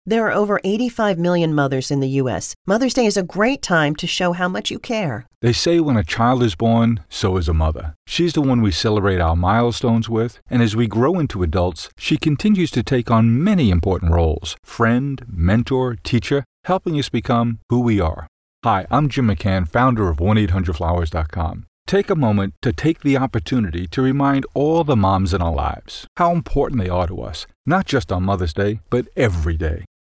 There are over 85 million mothers in the U.S. Mother's Day is a great time to show how much you care. They say when a child is born, so is a mother. She's the one we celebrate our milestones with, and as we grow into adults, she continues to take on many important roles: friend, mentor, teacher, helping us become who we are. Hi, I'm Jim McCann, founder of 1-800-Flowers.com. Take a moment to take the opportunity to remind all the moms in our lives how important they are to us, not just on Mother's Day, but every day.